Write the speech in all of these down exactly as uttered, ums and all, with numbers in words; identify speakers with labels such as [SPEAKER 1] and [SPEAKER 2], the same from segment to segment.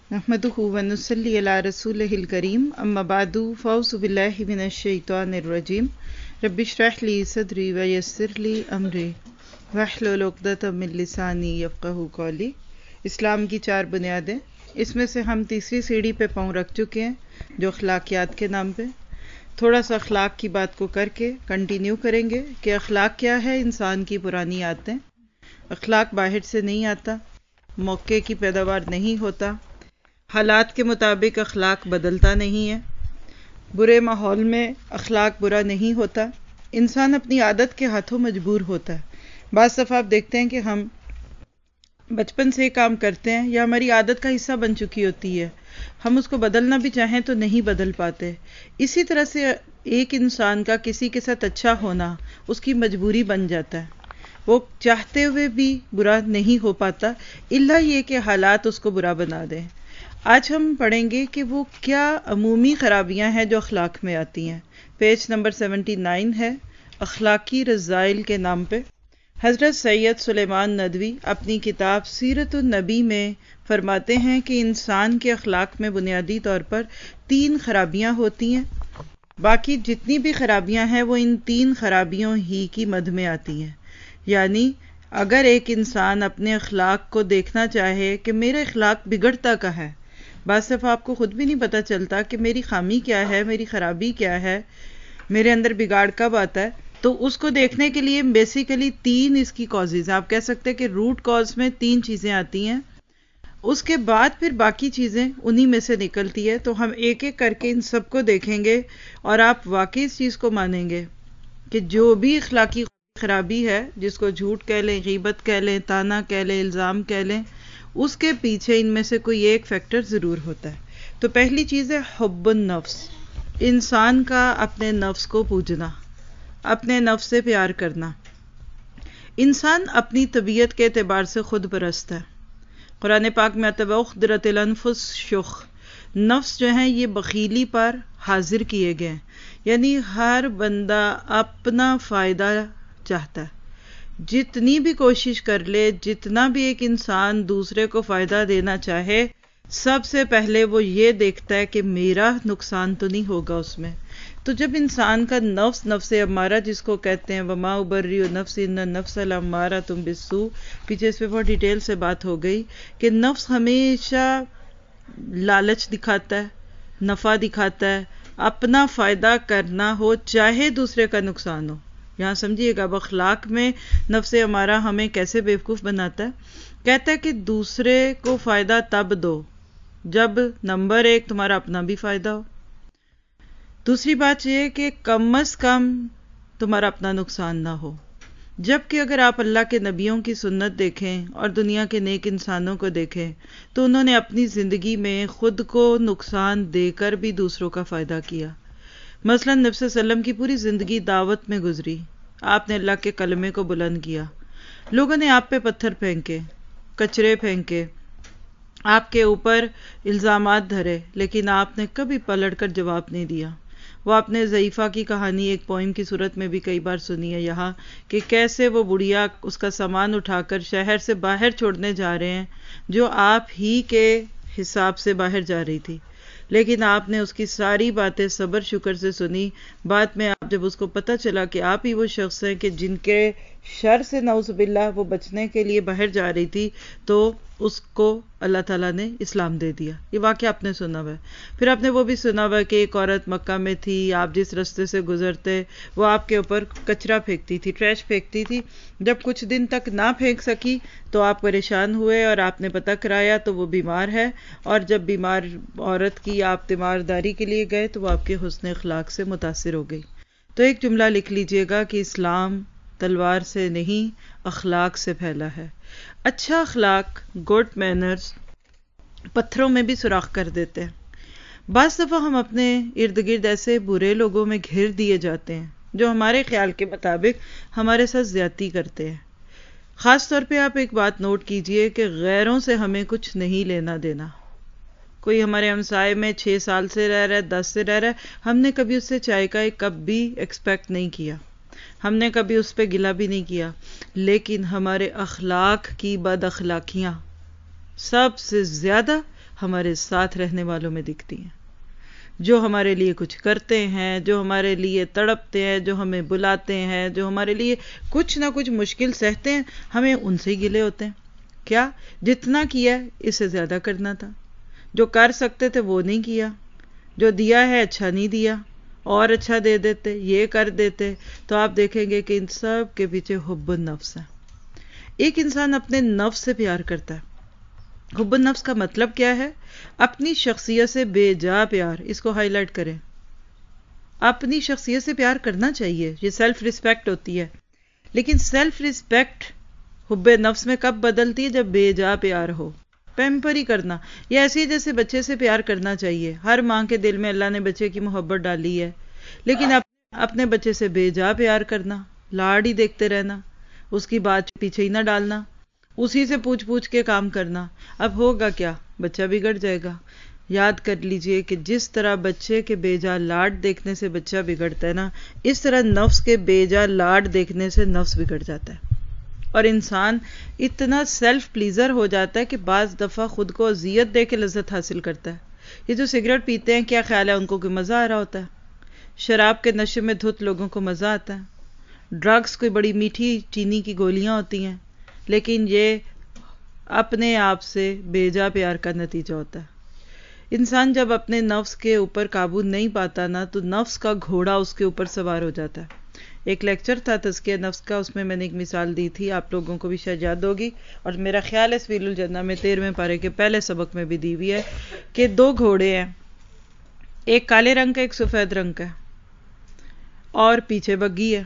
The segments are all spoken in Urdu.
[SPEAKER 1] نحمدہ ونصلی علی رسولہ الکریم اما بعد فاعوذ باللہ من الشیطان الرجیم رب اشرح لی صدری ویسر لی امری واحلل عقدۃ من لسانی یفقہوا قولی۔ اسلام کی چار بنیادیں، اس میں سے ہم تیسری سیڑھی پہ پاؤں رکھ چکے ہیں جو اخلاقیات کے نام پہ۔ تھوڑا سا اخلاق کی بات کو کر کے کنٹینیو کریں گے کہ اخلاق کیا ہے۔ انسان کی پرانی عادتیں۔ اخلاق باہر سے نہیں آتا، موقع کی پیداوار نہیں ہوتا، حالات کے مطابق اخلاق بدلتا نہیں ہے، برے ماحول میں اخلاق برا نہیں ہوتا، انسان اپنی عادت کے ہاتھوں مجبور ہوتا ہے۔ بعض دفعہ آپ دیکھتے ہیں کہ ہم بچپن سے کام کرتے ہیں یا ہماری عادت کا حصہ بن چکی ہوتی ہے، ہم اس کو بدلنا بھی چاہیں تو نہیں بدل پاتے۔ اسی طرح سے ایک انسان کا کسی کے ساتھ اچھا ہونا اس کی مجبوری بن جاتا ہے، وہ چاہتے ہوئے بھی برا نہیں ہو پاتا، الا یہ کہ حالات اس کو برا بنا دیں۔ آج ہم پڑھیں گے کہ وہ کیا عمومی خرابیاں ہیں جو اخلاق میں آتی ہیں۔ پیج نمبر سیونٹی نائن ہے، اخلاقی رذائل کے نام پہ۔ حضرت سید سلیمان ندوی اپنی کتاب سیرت النبی میں فرماتے ہیں کہ انسان کے اخلاق میں بنیادی طور پر تین خرابیاں ہوتی ہیں، باقی جتنی بھی خرابیاں ہیں وہ ان تین خرابیوں ہی کی مد میں آتی ہیں۔ یعنی اگر ایک انسان اپنے اخلاق کو دیکھنا چاہے کہ میرا اخلاق بگڑتا کا ہے، بعض دفعہ آپ کو خود بھی نہیں پتہ چلتا کہ میری خامی کیا ہے، میری خرابی کیا ہے، میرے اندر بگاڑ کب آتا ہے، تو اس کو دیکھنے کے لیے بیسیکلی تین اس کی کازز ہیں۔ آپ کہہ سکتے ہیں کہ روٹ کاز میں تین چیزیں آتی ہیں، اس کے بعد پھر باقی چیزیں انہی میں سے نکلتی ہے۔ تو ہم ایک ایک کر کے ان سب کو دیکھیں گے اور آپ واقعی اس چیز کو مانیں گے کہ جو بھی اخلاقی خرابی ہے، جس کو جھوٹ کہہ لیں، غیبت کہہ لیں، تانا کہہ لیں، الزام کہہ لیں، اس کے پیچھے ان میں سے کوئی ایک فیکٹر ضرور ہوتا ہے۔ تو پہلی چیز ہے حب النفس، انسان کا اپنے نفس کو پوجنا، اپنے نفس سے پیار کرنا۔ انسان اپنی طبیعت کے اعتبار سے خود پرست ہے۔ قرآن پاک میں آتا ہے وَأُحْضِرَتِ الْأَنفُسُ شُحٌّ، نفس جو ہیں یہ بخیلی پر حاضر کیے گئے ہیں، یعنی ہر بندہ اپنا فائدہ چاہتا ہے۔ جتنی بھی کوشش کر لے، جتنا بھی ایک انسان دوسرے کو فائدہ دینا چاہے، سب سے پہلے وہ یہ دیکھتا ہے کہ میرا نقصان تو نہیں ہوگا اس میں۔ تو جب انسان کا نفس نفس امارہ جس کو کہتے ہیں وَمَا أُبَرِّئُ نَفْسِي إِنَّ النَّفْسَ لَأَمَّارَةٌ بِالسُّوءِ، پیچھے اس پہ بہت ڈیٹیل سے بات ہو گئی کہ نفس ہمیشہ لالچ دکھاتا ہے، نفع دکھاتا ہے، اپنا فائدہ کرنا ہو چاہے دوسرے کا نقصان ہو۔ یہاں سمجھیے گا اب اخلاق میں نفس ہمارا ہمیں کیسے بیوقوف بناتا ہے۔ کہتا ہے کہ دوسرے کو فائدہ تب دو جب نمبر ایک تمہارا اپنا بھی فائدہ ہو، دوسری بات یہ کہ کم از کم تمہارا اپنا نقصان نہ ہو۔ جبکہ اگر آپ اللہ کے نبیوں کی سنت دیکھیں اور دنیا کے نیک انسانوں کو دیکھیں تو انہوں نے اپنی زندگی میں خود کو نقصان دے کر بھی دوسروں کا فائدہ کیا۔ مثلا نبی صلی اللہ علیہ وسلم کی پوری زندگی دعوت میں گزری، آپ نے اللہ کے کلمے کو بلند کیا، لوگوں نے آپ پہ پتھر پھینکے، کچرے پھینکے، آپ کے اوپر الزامات دھرے، لیکن آپ نے کبھی پلٹ کر جواب نہیں دیا۔ وہ آپ نے ضعیفہ کی کہانی ایک پوئم کی صورت میں بھی کئی بار سنی ہے یہاں، کہ کیسے وہ بڑھیا اس کا سامان اٹھا کر شہر سے باہر چھوڑنے جا رہے ہیں جو آپ ہی کے حساب سے باہر جا رہی تھی، لیکن آپ نے اس کی ساری باتیں صبر شکر سے سنی۔ بعد میں آپ جب اس کو پتہ چلا کہ آپ ہی وہ شخص ہیں کہ جن کے شر سے نعوذ باللہ وہ بچنے کے لیے باہر جا رہی تھی، تو اس کو اللہ تعالیٰ نے اسلام دے دیا۔ یہ واقعہ آپ نے سنا ہوا ہے۔ پھر آپ نے وہ بھی سنا ہوا ہے کہ ایک عورت مکہ میں تھی، آپ جس راستے سے گزرتے وہ آپ کے اوپر کچرا پھینکتی تھی، ٹریش پھینکتی تھی، جب کچھ دن تک نہ پھینک سکی تو آپ پریشان ہوئے اور آپ نے پتہ کرایا تو وہ بیمار ہے، اور جب بیمار عورت کی آپ تیمارداری کے لیے گئے تو وہ آپ کے حسن اخلاق سے متاثر ہو گئی۔ تو ایک جملہ لکھ لیجئے گا کہ اسلام تلوار سے نہیں اخلاق سے پھیلا ہے۔ اچھا اخلاق، گڈ مینرز، پتھروں میں بھی سوراخ کر دیتے ہیں۔ بعض دفعہ ہم اپنے ارد گرد ایسے برے لوگوں میں گھر دیے جاتے ہیں جو ہمارے خیال کے مطابق ہمارے ساتھ زیادتی کرتے ہیں۔ خاص طور پہ آپ ایک بات نوٹ کیجئے کہ غیروں سے ہمیں کچھ نہیں لینا دینا۔ کوئی ہمارے ہمسائے میں چھ سال سے رہ رہا ہے، دس سے رہ رہا ہے، ہم نے کبھی اس سے چائے کا ایک کپ بھی ایکسپیکٹ نہیں کیا، ہم نے کبھی اس پہ گلہ بھی نہیں کیا، لیکن ہمارے اخلاق کی بد اخلاقیاں سب سے زیادہ ہمارے ساتھ رہنے والوں میں دکھتی ہیں، جو ہمارے لیے کچھ کرتے ہیں، جو ہمارے لیے تڑپتے ہیں، جو ہمیں بلاتے ہیں، جو ہمارے لیے کچھ نہ کچھ مشکل سہتے ہیں، ہمیں ان سے ہی گلے ہوتے ہیں۔ کیا جتنا کیا اس سے زیادہ کرنا تھا، جو کر سکتے تھے وہ نہیں کیا، جو دیا ہے اچھا نہیں دیا، اور اچھا دے دیتے، یہ کر دیتے۔ تو آپ دیکھیں گے کہ ان سب کے پیچھے حب النفس ہے۔ ایک انسان اپنے نفس سے پیار کرتا ہے۔ حب النفس کا مطلب کیا ہے؟ اپنی شخصیت سے بے جا پیار۔ اس کو ہائی لائٹ کریں، اپنی شخصیت سے پیار کرنا چاہیے، یہ سیلف ریسپیکٹ ہوتی ہے۔ لیکن سیلف ریسپیکٹ حب نفس میں کب بدلتی ہے؟ جب بے جا پیار ہو، پیمپر ہی کرنا۔ یہ ایسے ہی جیسے بچے سے پیار کرنا چاہیے۔ ہر ماں کے دل میں اللہ نے بچے کی محبت ڈالی ہے، لیکن اپنے بچے سے بے جا پیار کرنا، لاڈ ہی دیکھتے رہنا، اس کی بات پیچھے ہی نہ ڈالنا، اسی سے پوچھ پوچھ کے کام کرنا، اب ہوگا کیا؟ بچہ بگڑ جائے گا۔ یاد کر لیجئے کہ جس طرح بچے کے بے جا لاڈ دیکھنے سے بچہ بگڑتا ہے نا، اس طرح نفس کے بے جا لاڈ دیکھنے سے نفس بگڑ جاتا ہے، اور انسان اتنا سیلف پلیزر ہو جاتا ہے کہ بعض دفعہ خود کو اذیت دے کے لذت حاصل کرتا ہے۔ یہ جو سگریٹ پیتے ہیں، کیا خیال ہے ان کو کوئی مزہ آ رہا ہوتا ہے؟ شراب کے نشے میں دھت لوگوں کو مزہ آتا ہے۔ ڈرگز کوئی بڑی میٹھی چینی کی گولیاں ہوتی ہیں، لیکن یہ اپنے آپ سے بے جا پیار کا نتیجہ ہوتا ہے۔ انسان جب اپنے نفس کے اوپر قابو نہیں پاتا نا، تو نفس کا گھوڑا اس کے اوپر سوار ہو جاتا ہے۔ ایک لیکچر تھا تزکیہ نفس کا، اس میں میں نے ایک مثال دی تھی، آپ لوگوں کو بھی شاید یاد ہوگی، اور میرا خیال ہے سبیل الجنہ میں تیرہویں پارے کے پہلے سبق میں بھی دی ہوئی ہے، کہ دو گھوڑے ہیں، ایک کالے رنگ کا، ایک سفید رنگ کا، اور پیچھے بگھی ہے۔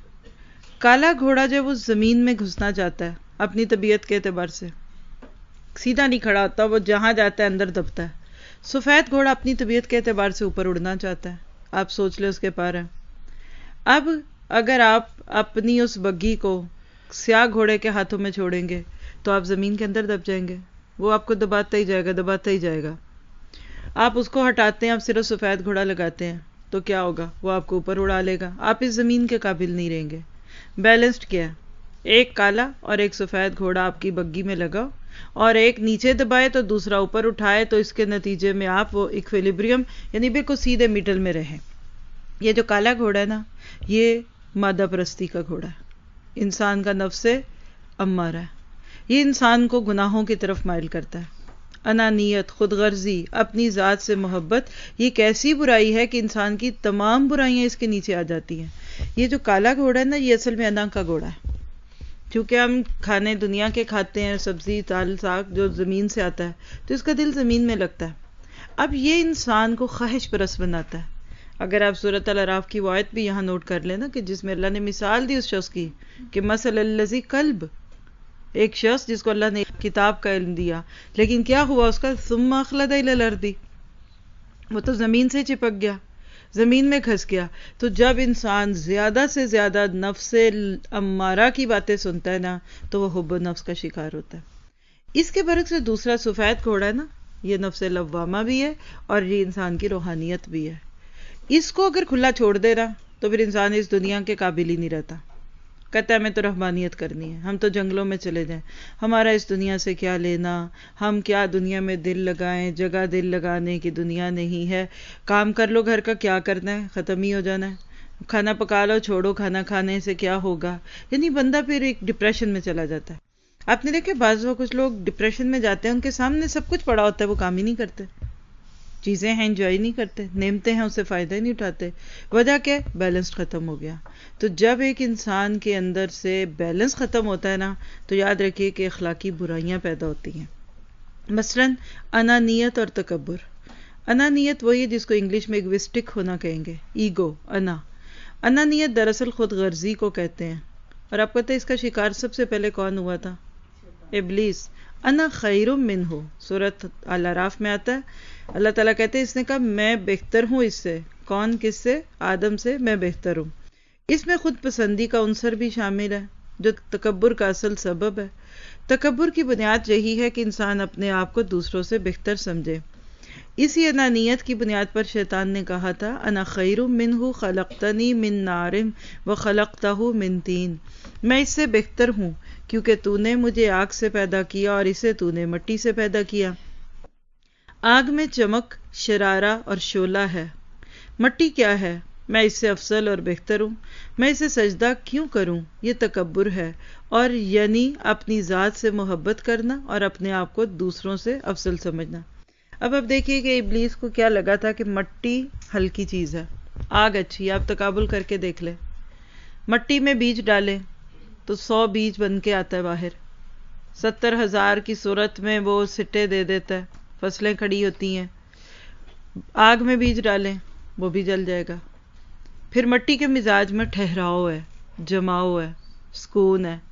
[SPEAKER 1] کالا گھوڑا جب اس زمین میں گھسنا چاہتا ہے اپنی طبیعت کے اعتبار سے، سیدھا نہیں کھڑا ہوتا، وہ جہاں جاتا ہے اندر دبتا ہے۔ سفید گھوڑا اپنی طبیعت کے اعتبار سے اوپر اڑنا چاہتا ہے، آپ سوچ لیں اس کے پار ہیں۔ اب اگر آپ اپنی اس بگھی کو سیاہ گھوڑے کے ہاتھوں میں چھوڑیں گے تو آپ زمین کے اندر دب جائیں گے، وہ آپ کو دباتا ہی جائے گا، دباتا ہی جائے گا۔ آپ اس کو ہٹاتے ہیں، آپ صرف سفید گھوڑا لگاتے ہیں تو کیا ہوگا؟ وہ آپ کو اوپر اڑا لے گا، آپ اس زمین کے قابل نہیں رہیں گے۔ بیلنسڈ کیا ہے؟ ایک کالا اور ایک سفید گھوڑا آپ کی بگھی میں لگا، اور ایک نیچے دبائے تو دوسرا اوپر اٹھائے، تو اس کے نتیجے میں آپ وہ ایکویلیبریم یعنی بالکل سیدھے میڈل میں رہیں۔ یہ جو کالا گھوڑا ہے نا، یہ مادہ پرستی کا گھوڑا ہے، انسان کا نفس امارہ ہے۔ یہ انسان کو گناہوں کی طرف مائل کرتا ہے۔ انانیت، خود غرضی، اپنی ذات سے محبت، یہ ایک ایسی برائی ہے کہ انسان کی تمام برائیاں اس کے نیچے آ جاتی ہیں۔ یہ جو کالا گھوڑا ہے نا، یہ اصل میں انا کا گھوڑا ہے، کیونکہ ہم کھانے دنیا کے کھاتے ہیں، سبزی دال ساگ جو زمین سے آتا ہے، تو اس کا دل زمین میں لگتا ہے۔ اب یہ انسان کو خواہش پرست بناتا ہے۔ اگر آپ سورۃ الاعراف کی آیت بھی یہاں نوٹ کر لینا کہ جس میں اللہ نے مثال دی اس شخص کی کہ مثل الذی کلب، ایک شخص جس کو اللہ نے کتاب کا علم دیا، لیکن کیا ہوا اس کا؟ ثم اخلد الی الارض، وہ تو زمین سے چپک گیا، زمین میں گھس گیا۔ تو جب انسان زیادہ سے زیادہ نفس امارہ کی باتیں سنتا ہے نا، تو وہ حب نفس کا شکار ہوتا ہے۔ اس کے برعکس سے دوسرا سفید گھوڑا ہے نا، یہ نفس لوامہ بھی ہے اور یہ انسان کی روحانیت بھی ہے۔ اس کو اگر کھلا چھوڑ دے رہا تو پھر انسان اس دنیا کے قابل ہی نہیں رہتا، کہتا ہے ہمیں تو رحمانیت کرنی ہے، ہم تو جنگلوں میں چلے جائیں، ہمارا اس دنیا سے کیا لینا، ہم کیا دنیا میں دل لگائیں، جگہ دل لگانے کی دنیا نہیں ہے، کام کر لو گھر کا، کیا کرنا ہے، ختم ہی ہو جانا ہے، کھانا پکا لو، چھوڑو کھانا کھانے سے کیا ہوگا۔ یعنی بندہ پھر ایک ڈپریشن میں چلا جاتا ہے۔ آپ نے دیکھے بعض وہ کچھ لوگ ڈپریشن میں جاتے ہیں، ان کے سامنے سب کچھ پڑا ہوتا ہے، وہ کام ہی نہیں کرتے، چیزیں ہیں انجوائے نہیں کرتے، نعمتیں ہیں اس سے فائدہ ہی نہیں اٹھاتے۔ وجہ کیا ہے؟ بیلنس ختم ہو گیا۔ تو جب ایک انسان کے اندر سے بیلنس ختم ہوتا ہے نا، تو یاد رکھیے کہ اخلاقی برائیاں پیدا ہوتی ہیں۔ مثلا انانیت اور تکبر۔ انانیت وہی ہے جس کو انگلش میں ایگوسٹک ہونا کہیں گے، ایگو، انا۔ انانیت دراصل خود غرضی کو کہتے ہیں، اور آپ کہتے ہیں اس کا شکار سب سے پہلے کون ہوا تھا؟ ابلیس۔ انا خیر منہ، سورۃ الاعراف میں آتا ہے، اللہ تعالیٰ کہتے ہیں اس نے کہا میں بہتر ہوں اس سے۔ کون؟ کس سے؟ آدم سے میں بہتر ہوں۔ اس میں خود پسندی کا عنصر بھی شامل ہے جو تکبر کا اصل سبب ہے۔ تکبر کی بنیاد یہی ہے کہ انسان اپنے آپ کو دوسروں سے بہتر سمجھے۔ اسی انانیت کی بنیاد پر شیطان نے کہا تھا انا خیر منہ خلقتنی من نار وخلقتہ من طین، میں اس سے بہتر ہوں کیونکہ تو نے مجھے آگ سے پیدا کیا اور اسے تو نے مٹی سے پیدا کیا۔ آگ میں چمک، شرارہ اور شعلہ ہے۔ مٹی کیا ہے؟ میں اس سے افضل اور بہتر ہوں، میں اسے سجدہ کیوں کروں؟ یہ تکبر ہے، اور یعنی اپنی ذات سے محبت کرنا اور اپنے آپ کو دوسروں سے افضل سمجھنا۔ اب اب دیکھیے کہ ابلیس کو کیا لگا تھا کہ مٹی ہلکی چیز ہے، آگ اچھی ہے۔ آپ تقابل کر کے دیکھ لیں، مٹی میں بیج ڈالیں تو سو بیج بن کے آتا ہے باہر، ستر ہزار کی صورت میں وہ سٹے دے دیتا ہے، فصلیں کھڑی ہوتی ہیں۔ آگ میں بیج ڈالیں وہ بھی جل جائے گا۔ پھر مٹی کے مزاج میں ٹھہراؤ ہے، جماؤ ہے، سکون ہے۔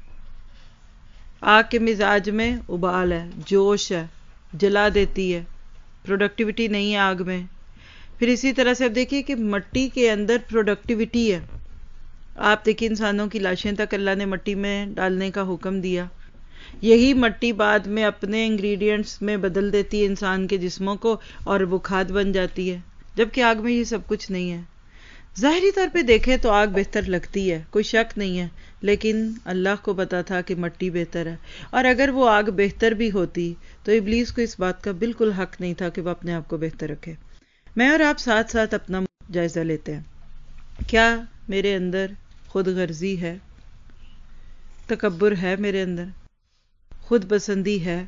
[SPEAKER 1] آگ کے مزاج میں ابال ہے، جوش ہے، جلا دیتی ہے، پروڈکٹیوٹی نہیں ہے آگ میں۔ پھر اسی طرح سے اب دیکھیے کہ مٹی کے اندر پروڈکٹیوٹی ہے۔ آپ دیکھیے انسانوں کی لاشیں تک اللہ نے مٹی میں ڈالنے کا حکم دیا، یہی مٹی بعد میں اپنے انگریڈینٹس میں بدل دیتی ہے انسان کے جسموں کو، اور وہ کھاد بن جاتی ہے، جبکہ آگ میں یہ سب کچھ نہیں ہے۔ ظاہری طور پہ دیکھیں تو آگ بہتر لگتی ہے، کوئی شک نہیں ہے، لیکن اللہ کو پتا تھا کہ مٹی بہتر ہے، اور اگر وہ آگ بہتر بھی ہوتی تو ابلیس کو اس بات کا بالکل حق نہیں تھا کہ وہ اپنے آپ کو بہتر رکھے۔ میں اور آپ ساتھ ساتھ اپنا جائزہ لیتے ہیں، کیا میرے اندر خود غرضی ہے؟ تکبر ہے میرے اندر؟ خود پسندی ہے؟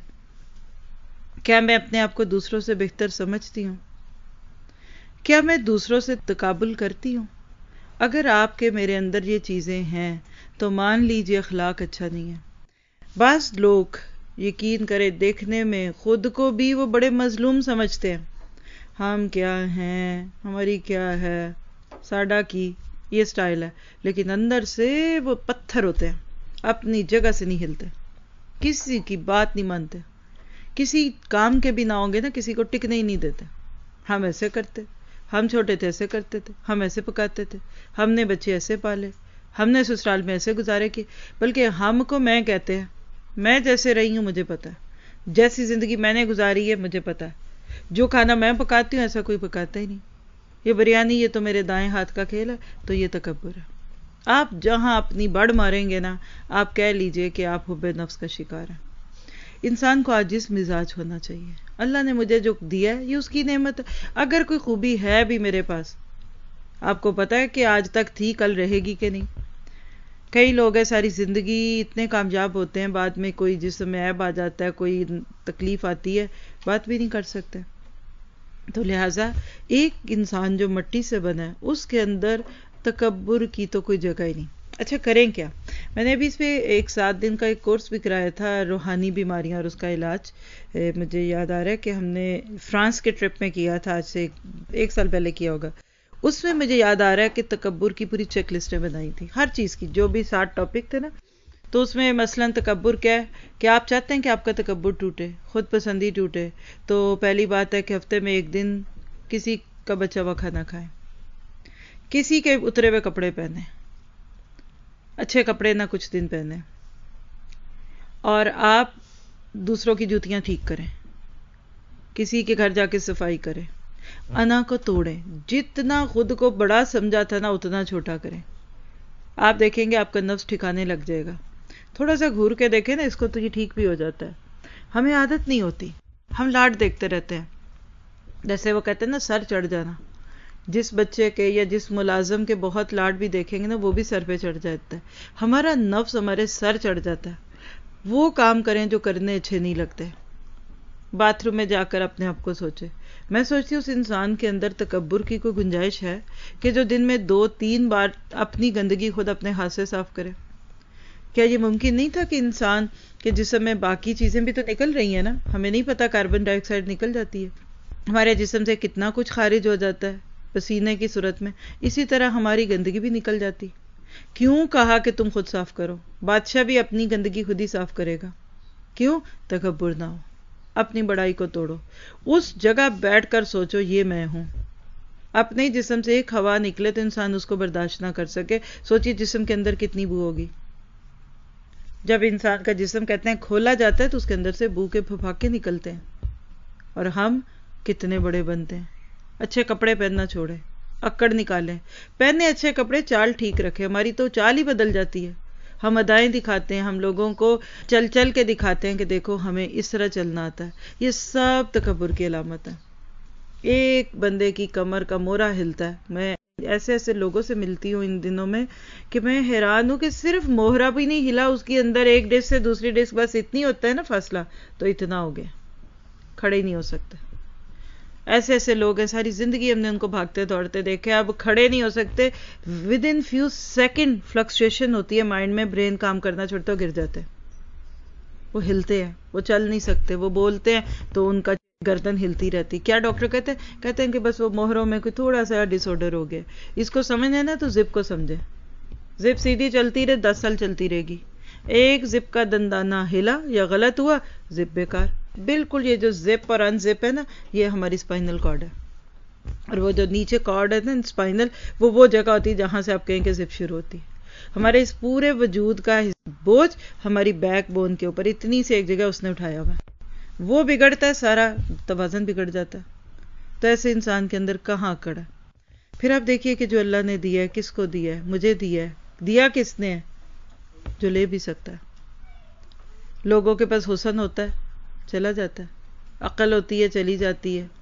[SPEAKER 1] کیا میں اپنے آپ کو دوسروں سے بہتر سمجھتی ہوں؟ کیا میں دوسروں سے تقابل کرتی ہوں؟ اگر آپ کے میرے اندر یہ چیزیں ہیں تو مان لیجئے اخلاق اچھا نہیں ہے۔ بعض لوگ یقین کرے دیکھنے میں خود کو بھی وہ بڑے مظلوم سمجھتے ہیں، ہم کیا ہیں، ہماری کیا ہے، ساڈا کی، یہ سٹائل ہے، لیکن اندر سے وہ پتھر ہوتے ہیں، اپنی جگہ سے نہیں ہلتے، کسی کی بات نہیں مانتے، کسی کام کے بھی نہ ہوں گے نا کسی کو ٹکنے ہی نہیں دیتے۔ ہم ایسے کرتے، ہم چھوٹے تھے ایسے کرتے تھے، ہم ایسے پکاتے تھے، ہم نے بچے ایسے پالے، ہم نے سسرال میں ایسے گزارے کی، بلکہ ہم کو میں کہتے ہیں، میں جیسے رہی ہوں مجھے پتا ہے، جیسی زندگی میں نے گزاری ہے مجھے پتا ہے، جو کھانا میں پکاتی ہوں ایسا کوئی پکاتا ہی نہیں، یہ بریانی یہ تو میرے دائیں ہاتھ کا کھیل ہے، تو یہ تکبر ہے۔ آپ جہاں اپنی بڑ ماریں گے نا، آپ کہہ لیجئے کہ آپ حب نفس کا شکار ہیں۔ انسان کو عاجز مزاج ہونا چاہیے۔ اللہ نے مجھے جو دیا ہے یہ اس کی نعمت ہے، اگر کوئی خوبی ہے بھی میرے پاس، آپ کو پتا ہے کہ آج تک تھی کل رہے گی کہ نہیں۔ کئی لوگ ہیں ساری زندگی اتنے کامیاب ہوتے ہیں، بعد میں کوئی جسم میں عیب آ جاتا ہے، کوئی تکلیف آتی ہے، بات بھی نہیں کر سکتے۔ تو لہٰذا ایک انسان جو مٹی سے بنا ہے اس کے اندر تکبر کی تو کوئی جگہ ہی نہیں۔ اچھا کریں کیا؟ میں نے ابھی اس پہ ایک سات دن کا ایک کورس بھی کرایا تھا، روحانی بیماریاں اور اس کا علاج۔ مجھے یاد آ رہا ہے کہ ہم نے فرانس کے ٹرپ میں کیا تھا، آج سے ایک سال پہلے کیا ہوگا۔ اس میں مجھے یاد آ رہا ہے کہ تکبر کی پوری چیک لسٹیں بنائی تھی، ہر چیز کی، جو بھی سات ٹاپک تھے نا، تو اس میں مثلاً تکبر کیا ہے کہ آپ چاہتے ہیں کہ آپ کا تکبر ٹوٹے، خود پسندی ٹوٹے، تو پہلی بات ہے کہ ہفتے میں ایک دن کسی کا بچا ہوا کھانا کھائیں، کسی کے اترے ہوئے کپڑے پہنیں، اچھے کپڑے نہ کچھ دن پہنے، اور آپ دوسروں کی جوتیاں ٹھیک کریں، کسی کے گھر جا کے صفائی کریں، انا کو توڑیں، جتنا خود کو بڑا سمجھا تھا نا اتنا چھوٹا کریں۔ آپ دیکھیں گے آپ کا نفس ٹھکانے لگ جائے گا۔ تھوڑا سا گھور کے دیکھیں نا اس کو تو یہ ٹھیک بھی ہو جاتا ہے۔ ہمیں عادت نہیں ہوتی، ہم لاڈ دیکھتے رہتے ہیں، جیسے وہ کہتے ہیں نا سر چڑھ جانا، جس بچے کے یا جس ملازم کے بہت لاڈ بھی دیکھیں گے نا وہ بھی سر پہ چڑھ جاتا ہے۔ ہمارا نفس ہمارے سر چڑھ جاتا ہے، وہ کام کریں جو کرنے اچھے نہیں لگتے۔ باتھ روم میں جا کر اپنے آپ کو سوچے، میں سوچتی ہوں اس انسان کے اندر تکبر کی کوئی گنجائش ہے کہ جو دن میں دو تین بار اپنی گندگی خود اپنے ہاتھ سے صاف کرے؟ کیا یہ ممکن نہیں تھا کہ انسان کے جسم میں باقی چیزیں بھی تو نکل رہی ہیں نا، ہمیں نہیں پتا، کاربن ڈائی آکسائڈ نکل جاتی ہے، ہمارے جسم سے کتنا کچھ خارج ہو جاتا ہے پسینے کی صورت میں، اسی طرح ہماری گندگی بھی نکل جاتی۔ کیوں کہا کہ تم خود صاف کرو؟ بادشاہ بھی اپنی گندگی خود ہی صاف کرے گا، کیوں؟ تکبر نہ ہو، اپنی بڑائی کو توڑو، اس جگہ بیٹھ کر سوچو یہ میں ہوں۔ اپنے جسم سے ایک ہوا نکلے تو انسان اس کو برداشت نہ کر سکے، سوچئے جسم کے اندر کتنی بو ہوگی۔ جب انسان کا جسم کہتے ہیں کھولا جاتا ہے تو اس کے اندر سے بو کے پھپھاکے نکلتے ہیں، اور ہم کتنے بڑے بنتے ہیں۔ اچھے کپڑے پہننا چھوڑیں، اکڑ نکالیں، پہنے اچھے کپڑے، چال ٹھیک رکھیں، ہماری تو چال ہی بدل جاتی ہے، ہم ادائیں دکھاتے ہیں، ہم لوگوں کو چل چل کے دکھاتے ہیں کہ دیکھو ہمیں اس طرح چلنا آتا ہے. یہ سب تکبر کی علامت ہے. ایک بندے کی کمر کا مورا ہلتا ہے. میں ایسے ایسے لوگوں سے ملتی ہوں ان دنوں میں کہ میں حیران ہوں کہ صرف موہرا بھی نہیں ہلا، اس کے اندر ایک ڈسک سے دوسری ڈسک بس اتنی ہوتا ہے نا فاصلہ، تو اتنا ہو گیا، کھڑے ہی نہیں ہو سکتے. ایسے ایسے لوگ ہیں، ساری زندگی ہم نے ان کو بھاگتے دوڑتے دیکھے، اب کھڑے نہیں ہو سکتے. With in few second fluctuation ہوتی ہے مائنڈ میں، برین کام کرنا چھوڑتا ہے، گر جاتے ہیں. وہ ہلتے ہیں، وہ چل نہیں سکتے، وہ بولتے ہیں تو ان کا گردن ہلتی رہتی. کیا ڈاکٹر کہتے ہیں؟ کہتے ہیں کہ بس وہ موہروں میں کوئی تھوڑا سا ڈس آرڈر ہو گیا. اس کو سمجھنا ہے نا تو زپ کو سمجھے. زپ سیدھی چلتی رہے، دس سال چلتی رہے گی. ایک زپ کا دندانہ ہلا یا غلط ہوا، زپ بیکار. بالکل یہ جو زپ اور ان زپ ہے نا، یہ ہماری اسپائنل کارڈ ہے. اور وہ جو نیچے کارڈ ہے نا اسپائنل، وہ وہ جگہ ہوتی ہے جہاں سے آپ کہیں کہ زپ شروع ہوتی ہے. ہمارے اس پورے وجود کا بوجھ ہماری بیک بون کے اوپر اتنی سی ایک جگہ اس نے اٹھایا ہوا ہے. وہ بگڑتا ہے، سارا توازن بگڑ جاتا ہے. تو ایسے انسان کے اندر کہاں عقل ہے؟ پھر آپ دیکھیے کہ جو اللہ نے دیا ہے، کس کو دیا ہے؟ مجھے دیا ہے. دیا کس نے ہے؟ جو لے بھی سکتا ہے. لوگوں کے پاس حسن ہوتا ہے، چلا جاتا ہے. عقل ہوتی ہے، چلی جاتی ہے.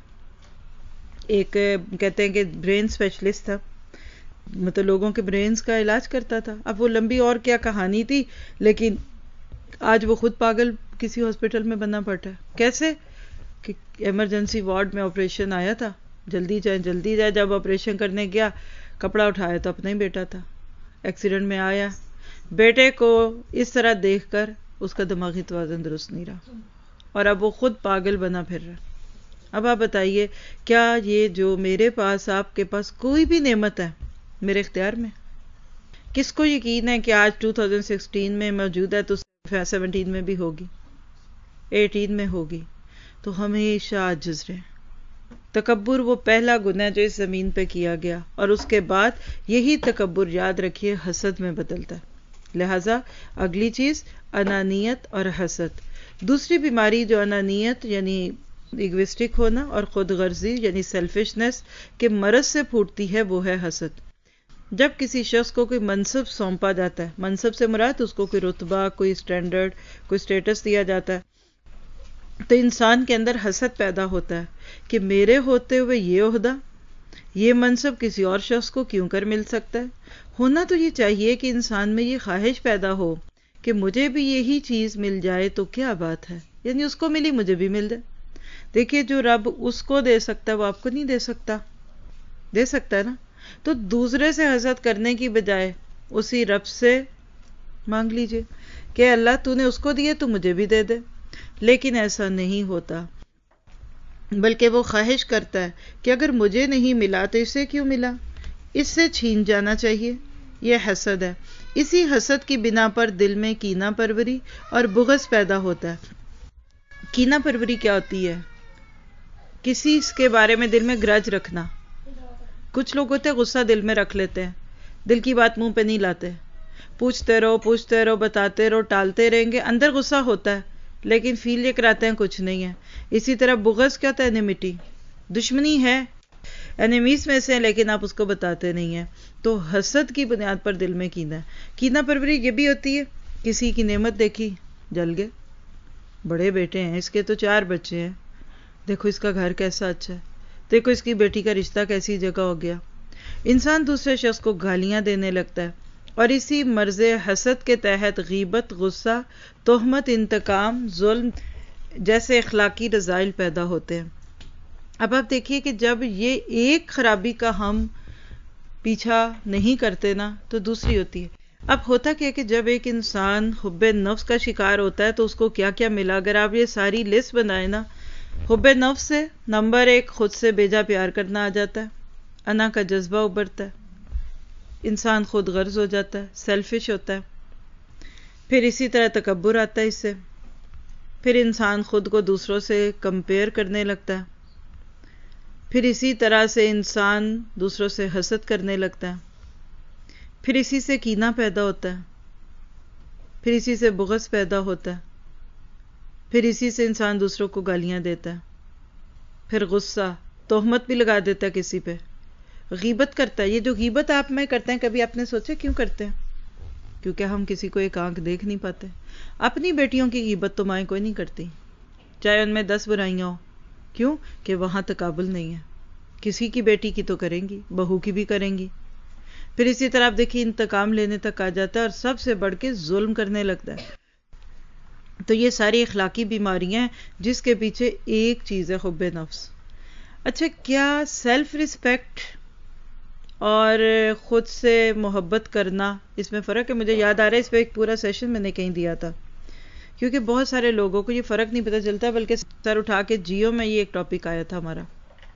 [SPEAKER 1] ایک کہتے ہیں کہ برین اسپیشلسٹ تھا، مطلب لوگوں کے برینز کا علاج کرتا تھا. اب وہ لمبی اور کیا کہانی تھی، لیکن آج وہ خود پاگل کسی ہاسپٹل میں بننا پڑتا ہے. کیسے کہ ایمرجنسی وارڈ میں آپریشن آیا تھا، جلدی جائے جلدی جائے. جب آپریشن کرنے گیا، کپڑا اٹھایا تو اپنا ہی بیٹا تھا. ایکسیڈنٹ میں آیا، بیٹے کو اس طرح دیکھ کر اس کا دماغی توازن درست نہیں رہا، اور اب وہ خود پاگل بنا پھر رہا. اب آپ بتائیے، کیا یہ جو میرے پاس، آپ کے پاس کوئی بھی نعمت ہے میرے اختیار میں؟ کس کو یقین ہے کہ آج دو ہزار سولہ میں موجود ہے تو سترہ میں بھی ہوگی، اٹھارہ میں ہوگی؟ تو ہمیشہ عاجز رہیں. تکبر وہ پہلا گناہ جو اس زمین پہ کیا گیا، اور اس کے بعد یہی تکبر یاد رکھیے حسد میں بدلتا ہے. لہذا اگلی چیز انانیت اور حسد. دوسری بیماری جو انانیت یعنی ایگوسٹک ہونا اور خود غرضی یعنی سیلفشنس کے مرض سے پھوٹتی ہے، وہ ہے حسد. جب کسی شخص کو کوئی منصب سونپا جاتا ہے، منصب سے مراد اس کو کوئی رتبہ، کوئی اسٹینڈرڈ، کوئی اسٹیٹس دیا جاتا ہے، تو انسان کے اندر حسد پیدا ہوتا ہے کہ میرے ہوتے ہوئے یہ عہدہ، یہ منصب کسی اور شخص کو کیوں کر مل سکتا ہے. ہونا تو یہ چاہیے کہ انسان میں یہ خواہش پیدا ہو کہ مجھے بھی یہی چیز مل جائے تو کیا بات ہے، یعنی اس کو ملی مجھے بھی مل جائے. دیکھیے جو رب اس کو دے سکتا ہے وہ آپ کو نہیں دے سکتا؟ دے سکتا ہے نا. تو دوسرے سے حسد کرنے کی بجائے اسی رب سے مانگ لیجئے کہ اللہ تو نے اس کو دیے تو مجھے بھی دے دے. لیکن ایسا نہیں ہوتا، بلکہ وہ خواہش کرتا ہے کہ اگر مجھے نہیں ملا تو اسے کیوں ملا، اس سے چھین جانا چاہیے. یہ حسد ہے. اسی حسد کی بنا پر دل میں کینہ پروری اور بغض پیدا ہوتا ہے. کینہ پروری کیا ہوتی ہے؟ کسی کے بارے میں دل میں گرج رکھنا. کچھ لوگ ہوتے ہیں غصہ دل میں رکھ لیتے ہیں، دل کی بات منہ پہ نہیں لاتے، پوچھتے رہو پوچھتے رہو بتاتے رہو ٹالتے رہیں گے. اندر غصہ ہوتا ہے لیکن فیل یہ کراتے ہیں کچھ نہیں ہے. اسی طرح بغض کیا ہوتا ہے؟ انیمیٹی، دشمنی ہے، انیمیز میں سے ہیں لیکن آپ اس کو بتاتے نہیں ہیں. تو حسد کی بنیاد پر دل میں کینہ ہے. کینہ پروری یہ بھی ہوتی ہے، کسی کی نعمت دیکھی جل گئے. بڑے بیٹے ہیں، اس کے تو چار بچے ہیں، دیکھو اس کا گھر کیسا اچھا ہے، دیکھو اس کی بیٹی کا رشتہ کیسی جگہ ہو گیا. انسان دوسرے شخص کو گالیاں دینے لگتا ہے، اور اسی مرض حسد کے تحت غیبت، غصہ، تہمت، انتقام، ظلم جیسے اخلاقی رذائل پیدا ہوتے ہیں. اب آپ دیکھیے کہ جب یہ ایک خرابی کا ہم پیچھا نہیں کرتے نا تو دوسری ہوتی ہے. اب ہوتا کیا کہ جب ایک انسان حب نفس کا شکار ہوتا ہے تو اس کو کیا کیا ملا، اگر آپ یہ ساری لسٹ بنائیں نا، حب نفس سے نمبر ایک خود سے بیجا پیار کرنا آ جاتا ہے، انا کا جذبہ ابھرتا ہے، انسان خود غرض ہو جاتا ہے، سیلفش ہوتا ہے. پھر اسی طرح تکبر آتا ہے اس سے، پھر انسان خود کو دوسروں سے کمپیئر کرنے لگتا ہے، پھر اسی طرح سے انسان دوسروں سے حسد کرنے لگتا ہے، پھر اسی سے کینہ پیدا ہوتا ہے، پھر اسی سے بغض پیدا ہوتا ہے، پھر اسی سے انسان دوسروں کو گالیاں دیتا ہے، پھر غصہ، تہمت بھی لگا دیتا ہے کسی پہ، غیبت کرتا ہے. یہ جو غیبت آپ میں کرتے ہیں، کبھی آپ نے سوچا کیوں کرتے ہیں؟ کیونکہ ہم کسی کو ایک آنکھ دیکھ نہیں پاتے. اپنی بیٹیوں کی غیبت تو مائیں کوئی نہیں کرتی، چاہے ان میں دس برائیاں ہوں. کیوں؟ کہ وہاں تقابل نہیں ہے. کسی کی بیٹی کی تو کریں گی، بہو کی بھی کریں گی. پھر اسی طرح آپ دیکھیے انتقام لینے تک آ جاتا ہے اور سب سے بڑھ کے ظلم کرنے لگتا ہے. تو یہ ساری اخلاقی بیماریاں ہیں جس کے پیچھے ایک چیز ہے، حب نفس. اچھا، کیا سیلف ریسپیکٹ اور خود سے محبت کرنا اس میں فرق ہے؟ مجھے یاد آ رہا ہے اس پہ ایک پورا سیشن میں نے کہیں دیا تھا، کیونکہ بہت سارے لوگوں کو یہ فرق نہیں پتہ چلتا، بلکہ سر اٹھا کے جیو میں یہ ایک ٹاپک آیا تھا ہمارا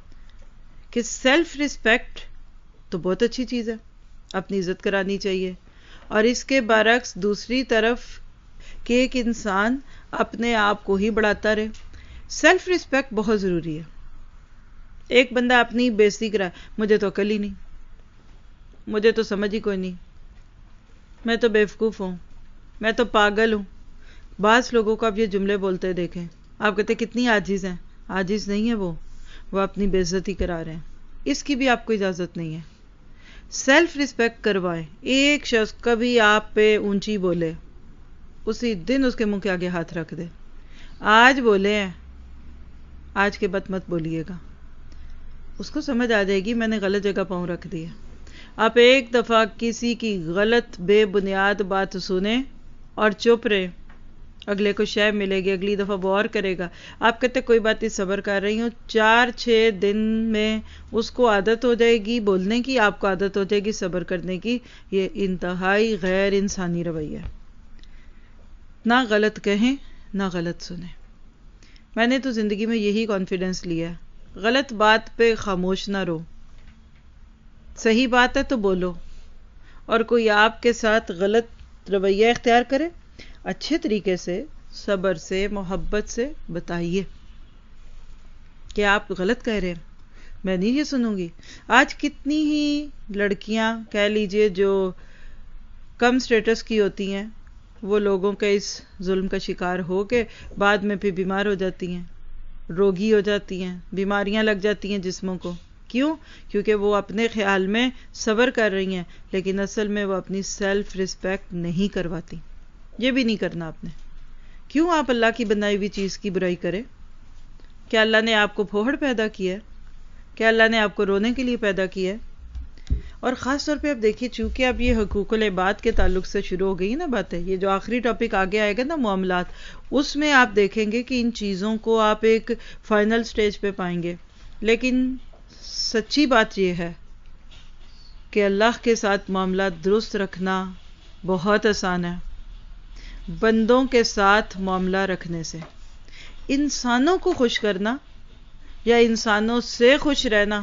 [SPEAKER 1] کہ سیلف ریسپیکٹ تو بہت اچھی چیز ہے، اپنی عزت کرانی چاہیے. اور اس کے برعکس دوسری طرف کہ ایک انسان اپنے آپ کو ہی بڑھاتا رہے. سیلف ریسپیکٹ بہت ضروری ہے. ایک بندہ اپنی بےزتی کرائے، مجھے تو عقل ہی نہیں، مجھے تو سمجھ ہی کوئی نہیں، میں تو بیوقوف ہوں، میں تو پاگل ہوں. بعض لوگوں کو آپ یہ جملے بولتے دیکھیں، آپ کہتے ہیں کتنی عاجز ہیں. عاجز نہیں ہے وہ وہ اپنی بےزتی کرا رہے ہیں. اس کی بھی آپ کو اجازت نہیں ہے. سیلف ریسپیکٹ کروائیں. ایک شخص کبھی آپ پہ اونچی بولے، اسی دن اس کے منہ کے آگے ہاتھ رکھ دے. آج بولے ہیں، آج کے بعد مت بولیے گا. اس کو سمجھ آ جائے گی میں نے غلط جگہ پاؤں رکھ دیا. آپ ایک دفعہ کسی کی غلط بے بنیاد بات سنیں اور چپ رہے، اگلے کو شے ملے گی، اگلی دفعہ وہ اور کرے گا. آپ کہتے کوئی بات نہیں، صبر کر رہی ہوں. چار چھ دن میں اس کو عادت ہو جائے گی بولنے کی، آپ کو عادت ہو جائے گی صبر کرنے کی. یہ انتہائی غیر انسانی رویہ ہے. نہ غلط کہیں نہ غلط سنیں. میں نے تو زندگی میں یہی کانفیڈنس لیا ہے، غلط بات پہ خاموش نہ رہو. صحیح بات ہے تو بولو، اور کوئی آپ کے ساتھ غلط رویہ اختیار کرے، اچھے طریقے سے، صبر سے، محبت سے بتائیے کہ آپ غلط کہہ رہے ہیں، میں نہیں یہ سنوں گی. آج کتنی ہی لڑکیاں کہہ لیجئے جو کم سٹیٹس کی ہوتی ہیں، وہ لوگوں کے اس ظلم کا شکار ہو کے بعد میں پھر بیمار ہو جاتی ہیں، روگی ہو جاتی ہیں، بیماریاں لگ جاتی ہیں جسموں کو. کیوں؟ کیونکہ وہ اپنے خیال میں صبر کر رہی ہیں، لیکن اصل میں وہ اپنی سیلف ریسپیکٹ نہیں کرواتی. یہ بھی نہیں کرنا آپ نے. کیوں آپ اللہ کی بنائی ہوئی چیز کی برائی کریں؟ کیا اللہ نے آپ کو پھوہڑ پیدا کیا ہے؟ کیا اللہ نے آپ کو رونے کے لیے پیدا کیا ہے؟ اور خاص طور پہ آپ دیکھیے، چونکہ اب یہ حقوق العباد کے تعلق سے شروع ہو گئی نا باتیں، یہ جو آخری ٹاپک آگے آئے گا نا معاملات، اس میں آپ دیکھیں گے کہ ان چیزوں کو آپ ایک فائنل سٹیج پہ پائیں گے. لیکن سچی بات یہ ہے کہ اللہ کے ساتھ معاملات درست رکھنا بہت آسان ہے بندوں کے ساتھ معاملہ رکھنے سے. انسانوں کو خوش کرنا یا انسانوں سے خوش رہنا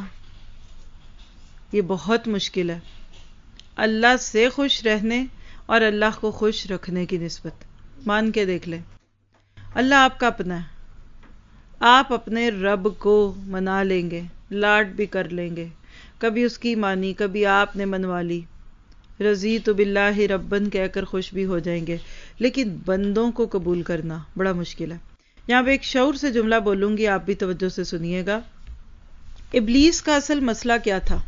[SPEAKER 1] یہ بہت مشکل ہے. اللہ سے خوش رہنے اور اللہ کو خوش رکھنے کی نسبت مان کے دیکھ لیں. اللہ آپ کا اپنا ہے، آپ اپنے رب کو منا لیں گے، لاڈ بھی کر لیں گے، کبھی اس کی مانی، کبھی آپ نے منوا لی، رضیت باللہ ربن کہہ کر خوش بھی ہو جائیں گے. لیکن بندوں کو قبول کرنا بڑا مشکل ہے. یہاں پہ ایک شعور سے جملہ بولوں گی، آپ بھی توجہ سے سنیے گا. ابلیس کا اصل مسئلہ کیا تھا؟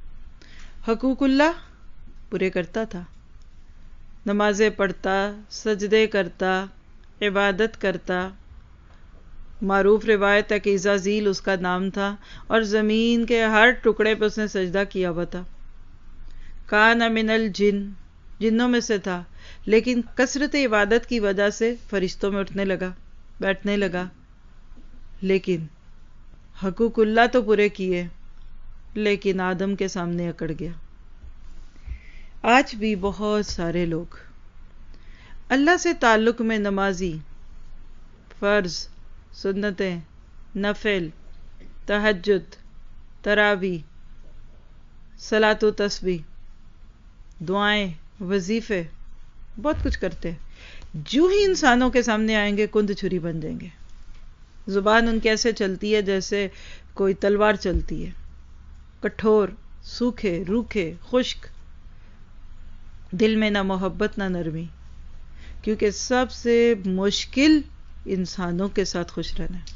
[SPEAKER 1] حقوق اللہ پورے کرتا تھا، نمازیں پڑھتا، سجدے کرتا، عبادت کرتا. معروف روایت ہے کہ عزازیل اس کا نام تھا اور زمین کے ہر ٹکڑے پہ اس نے سجدہ کیا ہوا تھا. کان من الجن، جنوں میں سے تھا، لیکن کثرت عبادت کی وجہ سے فرشتوں میں اٹھنے لگا، بیٹھنے لگا. لیکن حقوق اللہ تو پورے کیے، لیکن آدم کے سامنے اکڑ گیا. آج بھی بہت سارے لوگ اللہ سے تعلق میں نمازی، فرض، سنتیں، نفل، تہجد، تراویح، صلاۃ و تسبیح، دعائیں، وظیفے، بہت کچھ کرتے ہیں. جو ہی انسانوں کے سامنے آئیں گے کند چھری بن جائیں گے. زبان ان کی ایسے چلتی ہے جیسے کوئی تلوار چلتی ہے، کٹھور، سوکھے، روکھے، خشک. دل میں نہ محبت نہ نرمی، کیونکہ سب سے مشکل انسانوں کے ساتھ خوش رہنا ہے.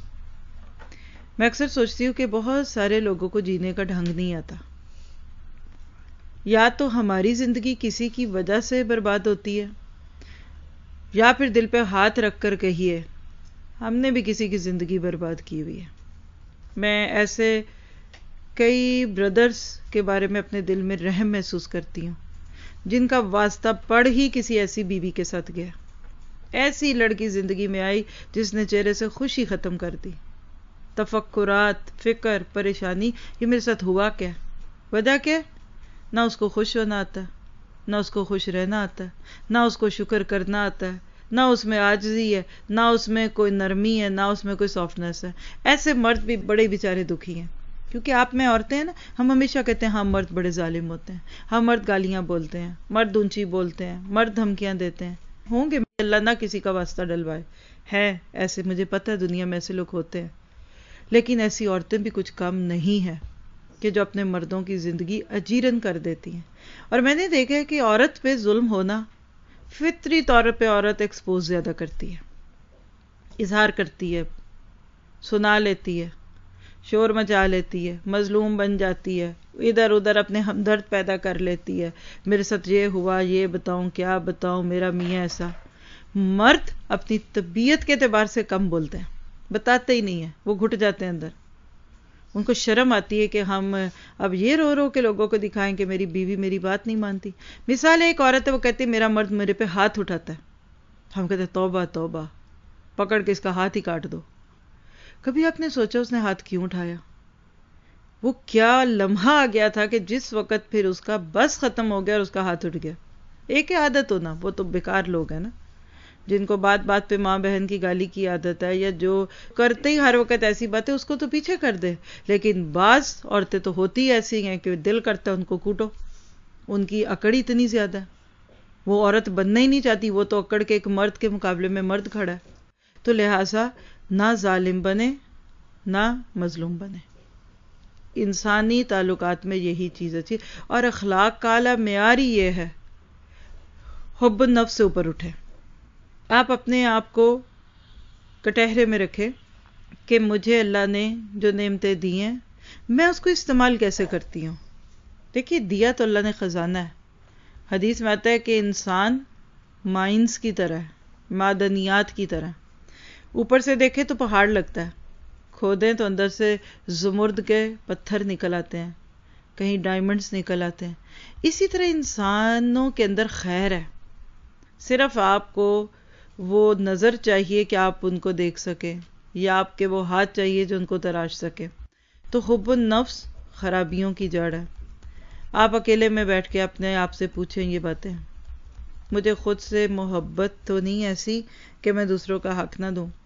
[SPEAKER 1] میں اکثر سوچتی ہوں کہ بہت سارے لوگوں کو جینے کا ڈھنگ نہیں آتا. یا تو ہماری زندگی کسی کی وجہ سے برباد ہوتی ہے، یا پھر دل پہ ہاتھ رکھ کر کہیے ہم نے بھی کسی کی زندگی برباد کی ہوئی ہے۔ میں ایسے کئی بردرز کے بارے میں اپنے دل میں رحم محسوس کرتی ہوں جن کا واسطہ پڑھ ہی کسی ایسی بیوی کے ساتھ گیا، ایسی لڑکی زندگی میں آئی جس نے چہرے سے خوشی ختم کر دی۔ تفکرات، فکر، پریشانی، یہ میرے ساتھ ہوا کیا؟ وجہ کیا؟ نہ اس کو خوش ہونا آتا ہے، نہ اس کو خوش رہنا آتا ہے، نہ اس کو شکر کرنا آتا ہے، نہ اس میں عاجزی ہے، نہ اس میں کوئی نرمی ہے، نہ اس میں کوئی سافٹنس ہے۔ ایسے مرد بھی بڑے بیچارے دکھی ہیں، کیونکہ آپ میں عورتیں ہیں نا، ہم ہمیشہ کہتے ہیں ہاں مرد بڑے ظالم ہوتے ہیں، ہم مرد گالیاں بولتے ہیں، مرد اونچی بولتے ہیں، مرد دھمکیاں دیتے ہیں۔ ہوں گے، اللہ نہ کسی کا واسطہ ڈلوائے، ہے ایسے، مجھے پتہ ہے دنیا میں ایسے لوگ ہوتے ہیں، لیکن ایسی عورتیں بھی کچھ کم نہیں ہیں کہ جو اپنے مردوں کی زندگی اجیرن کر دیتی ہیں۔ اور میں نے دیکھا ہے کہ عورت پہ ظلم ہونا فطری طور پہ عورت ایکسپوز زیادہ کرتی ہے، اظہار کرتی ہے، سنا لیتی ہے، شور مچا لیتی ہے، مظلوم بن جاتی ہے، ادھر ادھر اپنے ہمدرد پیدا کر لیتی ہے، میرے ساتھ یہ ہوا، یہ بتاؤں، کیا بتاؤں، میرا میاں ایسا۔ مرد اپنی طبیعت کے اعتبار سے کم بولتے ہیں، بتاتے ہی نہیں ہیں، وہ گھٹ جاتے ہیں اندر، ان کو شرم آتی ہے کہ ہم اب یہ رو رو کے لوگوں کو دکھائیں کہ میری بیوی میری بات نہیں مانتی۔ مثال ایک عورت ہے، وہ کہتی ہے میرا مرد میرے پہ ہاتھ اٹھاتا ہے، ہم کہتے ہیں توبہ توبہ، پکڑ کے اس کا ہاتھ ہی کاٹ دو۔ کبھی آپ نے سوچا اس نے ہاتھ کیوں اٹھایا؟ وہ کیا لمحہ آ گیا تھا کہ جس وقت پھر اس کا بس ختم ہو گیا اور اس کا ہاتھ اٹھ گیا۔ ایک ہی عادت ہونا، وہ تو بیکار لوگ ہیں نا، جن کو بات بات پہ ماں بہن کی گالی کی عادت ہے، یا جو کرتے ہی ہر وقت ایسی باتیں، اس کو تو پیچھے کر دے۔ لیکن بعض عورتیں تو ہوتی ایسی ہیں کہ دل کرتا ہے ان کو کوٹو، ان کی اکڑ اتنی زیادہ ہے، وہ عورت بننا ہی نہیں چاہتی، وہ تو اکڑ کے ایک مرد کے مقابلے میں مرد کھڑا ہے۔ تو لہٰذا نہ ظالم بنے نہ مظلوم بنے، انسانی تعلقات میں یہی چیز اچھی، اور اخلاق کا اعلیٰ معیار ہی یہ ہے، حب النفس سے اوپر اٹھے۔ آپ اپنے آپ کو کٹہرے میں رکھیں کہ مجھے اللہ نے جو نعمتیں دی ہیں میں اس کو استعمال کیسے کرتی ہوں۔ دیکھیے، دیا تو اللہ نے خزانہ ہے۔ حدیث میں آتا ہے کہ انسان مائنز کی طرح ہے، معدنیات کی طرح، اوپر سے دیکھے تو پہاڑ لگتا ہے، کھودیں تو اندر سے زمرد کے پتھر نکل آتے ہیں، کہیں ڈائمنڈز نکل آتے ہیں۔ اسی طرح انسانوں کے اندر خیر ہے، صرف آپ کو وہ نظر چاہیے کہ آپ ان کو دیکھ سکیں، یا آپ کے وہ ہاتھ چاہیے جو ان کو تراش سکے۔ تو حب النفس خرابیوں کی جڑ ہے۔ آپ اکیلے میں بیٹھ کے اپنے آپ سے پوچھیں یہ باتیں، مجھے خود سے محبت تو نہیں ایسی کہ میں دوسروں کا حق نہ دوں؟